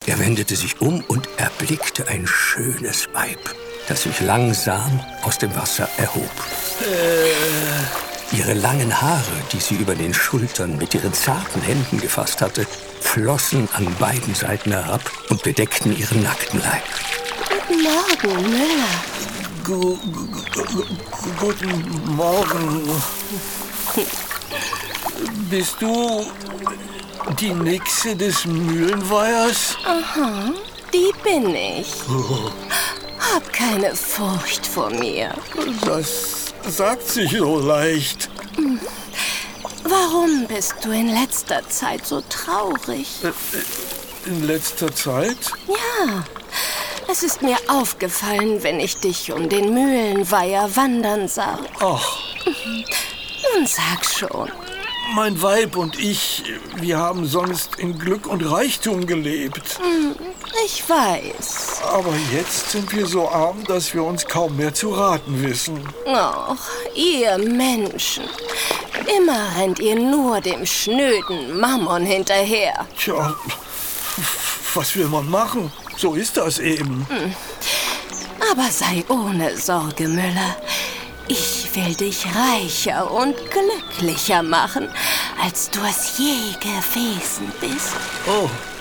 Er wendete sich um und erblickte ein schönes Weib, das sich langsam aus dem Wasser erhob. Ihre langen Haare, die sie über den Schultern mit ihren zarten Händen gefasst hatte, flossen an beiden Seiten herab und bedeckten ihren nackten Leib. Guten Morgen, Müller. Guten Morgen. Bist du die Nixe des Mühlenweihers? Aha, die bin ich. Hab keine Furcht vor mir. Das sagt sich so leicht. Warum bist du in letzter Zeit so traurig? In letzter Zeit? Ja, es ist mir aufgefallen, wenn ich dich um den Mühlenweiher wandern sah. Ach, Nun sag schon. mein Weib und ich, wir haben sonst in Glück und Reichtum gelebt. Ich weiß. Aber jetzt sind wir so arm, dass wir uns kaum mehr zu raten wissen. Och, ihr Menschen. Immer rennt ihr nur dem schnöden Mammon hinterher. Tja, was will man machen? So ist das eben. Aber sei ohne Sorge, Müller. Ich will dich reicher und glücklicher machen, als du es je gewesen bist. Oh,